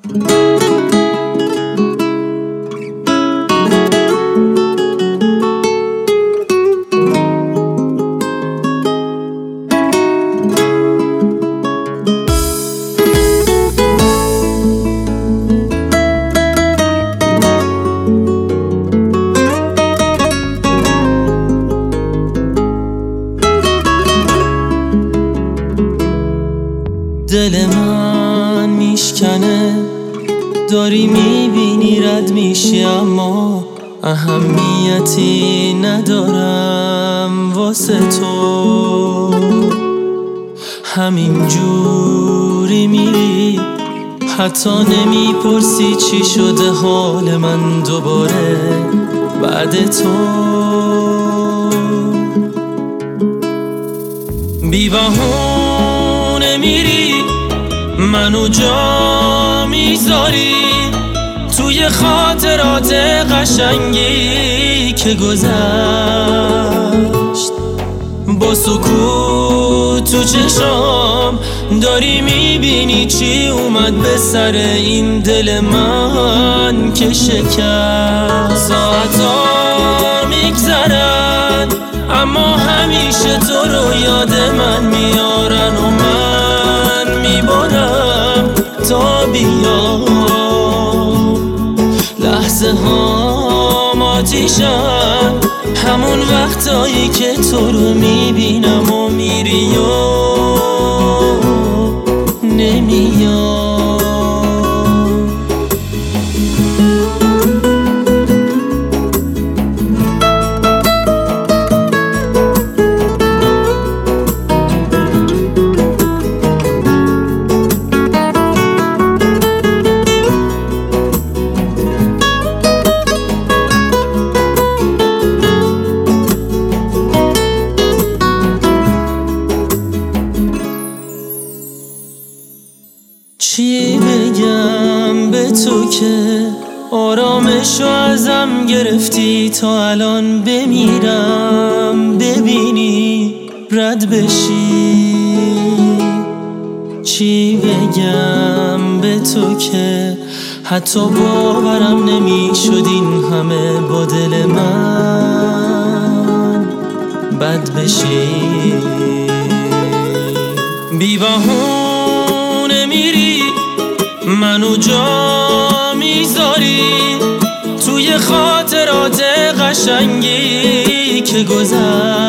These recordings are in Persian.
دل من میشکنه، داری میبینی رد میشی، اما اهمیتی ندارم واسه تو. همین جوری میری، حتی نمیپرسی چی شده حال من دوباره بعد تو. بی بهونه میری، منو جا میذاری توی خاطرات قشنگی که گذشت. با سکوت تو چشام داری میبینی چی اومد به سر این دل من که شکست. ساعتا میگذرن اما همیشه تو رو یاد من میارن و من میبارم تا بیام. لحظه ها آتیشن، همون وقتایی که تو رو میبینم و میری و نمیام. چی بگم به تو که آرامشو ازم گرفتی، تا الان بمیرم ببینی رد بشی. چی بگم به تو که حتی باورم نمیشد این همه با دل من بد بشی. بی بهونه میری، منو جا میذاری توی خاطرات قشنگی که گذشت.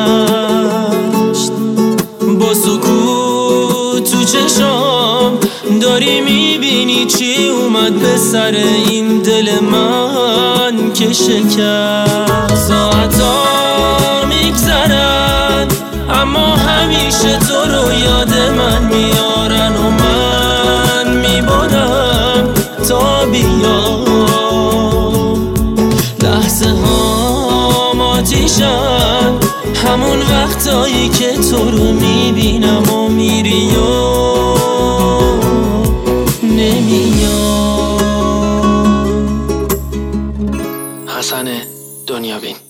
با سکوت تو چشام داری میبینی چی اومد به سر این دل من که شکست. ساعتا میگذرن اما همیشه تو رو یاد من میارن و من میبارم تا بیام. لحظه ها آتیشن، همون وقتایی که تو رو میبینم و میری و نمیام. حسن دنیابین.